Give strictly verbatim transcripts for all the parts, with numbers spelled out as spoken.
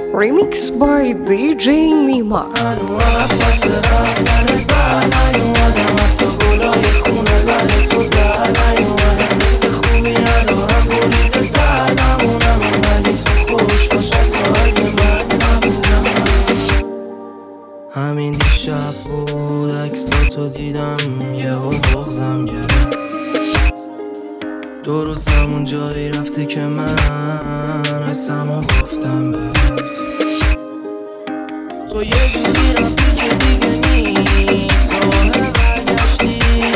Remix by دی جی نیما. همین دیشب بود عکساتو دیدم یه و بغزم گرفت. دو روز همون جایی رفته که من حسمو گفتم بهت. تو یه جوری رفتی که دیگه نیست راه برگشتی.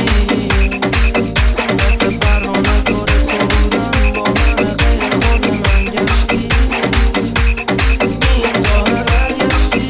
دست پروانه دور تو بودم با همه غیر خود من گشتی. نیست راه برگشتی.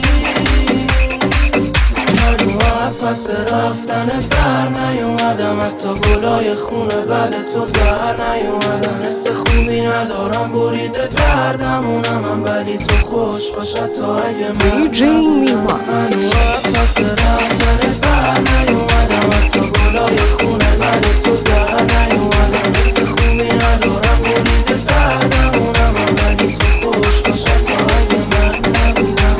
هنوها پس رفتن بر نیومدم، حتی گلای خونه بعد تو در نیومدم. حس خوبی ندارم بریده دردمونم من، ولی تو خوش باشد تا اگه من دی جی نیما. هنوها پس رفتن بر نیومدم، حتی گلای خونه بعد تو در نیومدم. حس خوبی ندارم بریده دردمونم من، ولی تو خوش باشد تا اگه من نبودم.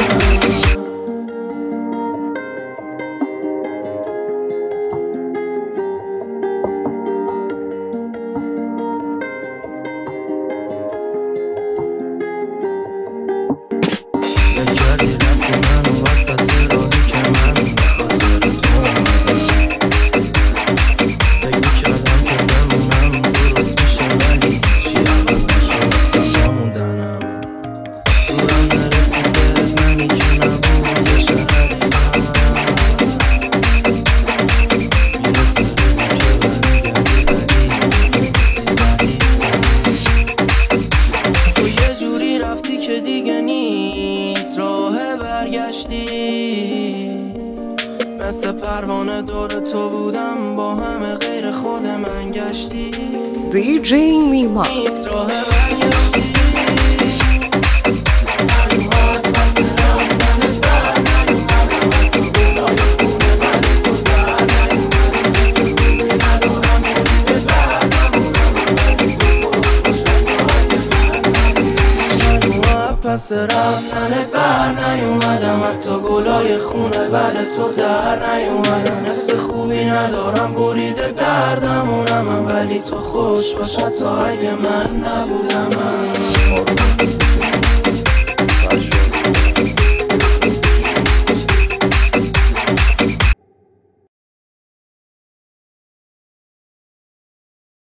کردی رفتی منو وسط راهی که من بخاطر تو اومدم. فکر میکردم که بمونم درست میشه، ولی چی عوض نشد اصلا بموندنم. دورم نرسیده منی که نبود یه شهریفم. میرسه روزی که برمیگردی ولی نیستی صحیح. تو یه جوری رفتی که دیگه نیست راه برگشتی. مثل پروانه دور تو بودم با همه غیر خود من گشتی. دی جی نیما. نیست راه برگشتی. پس رفتنت بر نیومدم، حتی گلای خونه بعد تو در نیومدم. حس خوبی ندارم بریده دردمونم من، ولی تو خوش باشد تا اگه من نبودم من.